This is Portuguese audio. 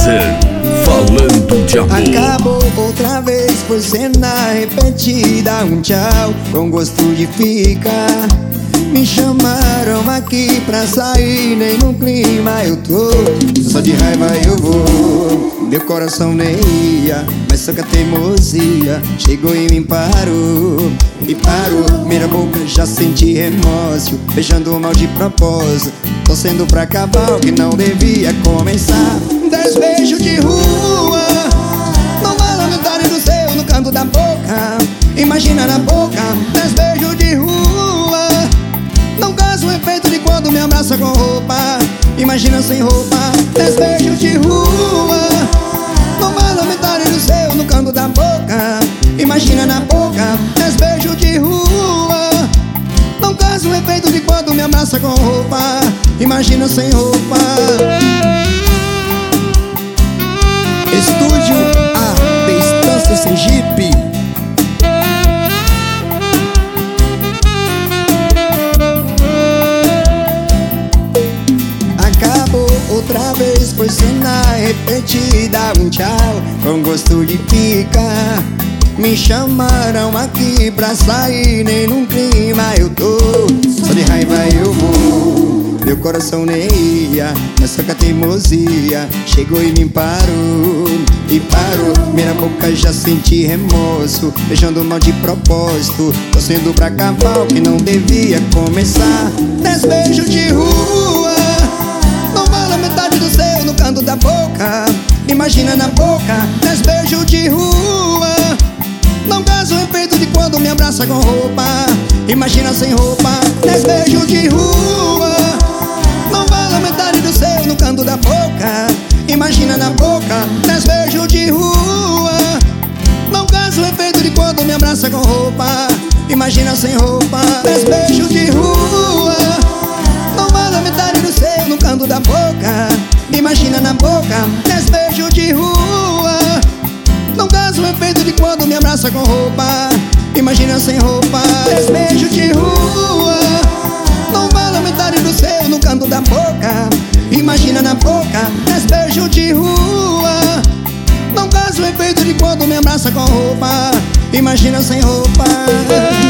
César, falando de amor. Acabou outra vez, foi cena repetida. Um tchau com gosto de ficar. Me chamaram aqui pra sair, nem no clima eu tô. Só de raiva eu vou. Meu coração nem ia, mas só que a teimosia chegou e me parou. Me parou, minha boca já senti remorso, beijando mal de propósito, torcendo pra acabar o que não devia começar. 10 beijos de rua, não vale a metade do seu no canto da boca. Imagina na boca, 10 beijos de rua. Não caso o efeito de quando me abraça com roupa. Imagina sem roupa, 10 beijos de rua. Não vale a metade do seu no canto da boca. Imagina na boca, 10 beijos de rua. Não caso o efeito de quando me abraça com roupa. Imagina sem roupa. Estúdio A, de Estância Sergipe. Acabou outra vez, foi cena repetida. Um tchau com gosto de ficar. Me chamaram aqui pra sair, nem num clima eu tô. Só de raiva eu vou. Meu coração nem ia, mas só que a teimosia chegou e me parou. E parou, minha boca já senti remorso, beijando mal de propósito, torcendo pra acabar o que não devia começar. 10 beijos de rua, não vale a metade do seu no canto da boca. Imagina na boca, 10 beijos de rua. Não caso o efeito de quando me abraça com roupa. Imagina sem roupa, 10 beijos de rua. Não vale a metade do seu no canto da boca. Imagina na boca, 10 beijos de rua. Não caso o efeito de quando me abraça com roupa. Imagina sem roupa, 10 beijos de rua. Não vale a metade do seu no canto da boca. Imagina na boca, 10 beijos de rua. Não caso o efeito de quando me abraça com roupa. Imagina sem roupa, 10 beijos de rua. Não vale a metade do seu no canto da boca. Imagina na boca, 10 beijos de rua. Não caso o efeito de quando me abraça com roupa. Imagina sem roupa.